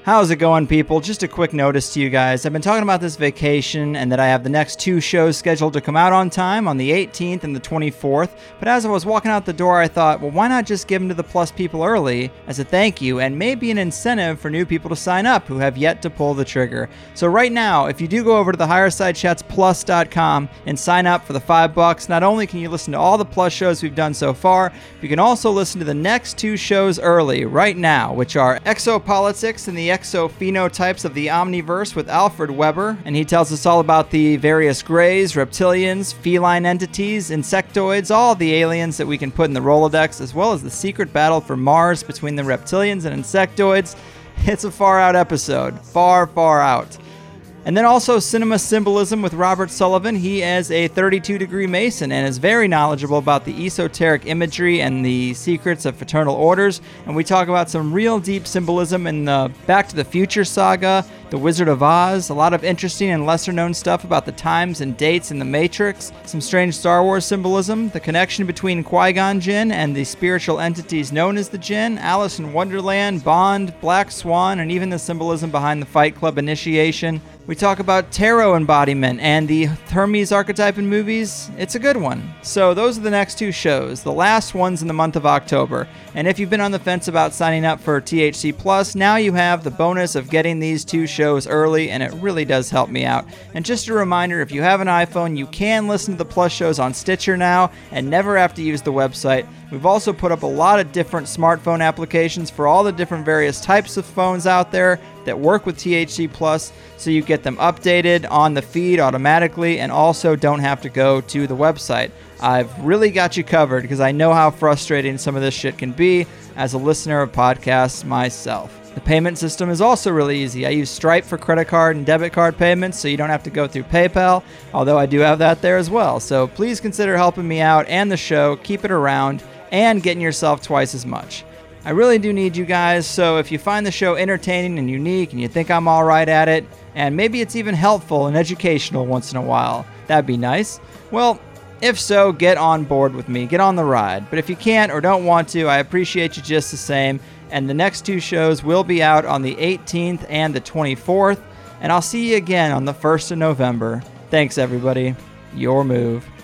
How's it going, people? Just a quick notice to you guys. I've been talking about this vacation and that I have the next 2 shows scheduled to come out on time on the 18th and the 24th. But as I was walking out the door, I thought, well, why not just give them to the Plus people early as a thank you and maybe an incentive for new people to sign up who have yet to pull the trigger. So right now, if you do go over to the HigherSideChatsPlus.com and sign up for the $5, not only can you listen to all the Plus shows we've done so far, you can also listen to the next 2 shows early right now, which are Exopolitics and the Exophenotypes of the Omniverse with Alfred Weber, and he tells us all about the various greys, reptilians, feline entities, insectoids, all the aliens that we can put in the Rolodex, as well as the secret battle for Mars between the reptilians and insectoids. It's a far out episode. Far, far out. And then also Cinema Symbolism with Robert Sullivan. He is a 32-degree Mason and is very knowledgeable about the esoteric imagery and the secrets of fraternal orders. And we talk about some real deep symbolism in the Back to the Future saga, The Wizard of Oz, a lot of interesting and lesser-known stuff about the times and dates in The Matrix, some strange Star Wars symbolism, the connection between Qui-Gon Jinn and the spiritual entities known as the Jinn, Alice in Wonderland, Bond, Black Swan, and even the symbolism behind the Fight Club initiation. We talk about tarot embodiment and the Hermes archetype in movies. It's a good one. So those are the next 2 shows. The last one's in the month of October. And if you've been on the fence about signing up for THC Plus, now you have the bonus of getting these 2 shows early, and it really does help me out. And just a reminder, if you have an iPhone, you can listen to the Plus shows on Stitcher now and never have to use the website. We've also put up a lot of different smartphone applications for all the different various types of phones out there that work with THC Plus, so you get them updated on the feed automatically and also don't have to go to the website. I've really got you covered because I know how frustrating some of this shit can be as a listener of podcasts myself. The payment system is also really easy. I use Stripe for credit card and debit card payments, so you don't have to go through PayPal, although I do have that there as well. So please consider helping me out and the show, keep it around, and getting yourself twice as much. I really do need you guys, so if you find the show entertaining and unique and you think I'm all right at it, and maybe it's even helpful and educational once in a while, that'd be nice. Well, if so, get on board with me, get on the ride. But if you can't or don't want to, I appreciate you just the same, and the next 2 shows will be out on the 18th and the 24th, and I'll see you again on the 1st of November. Thanks, everybody. Your move.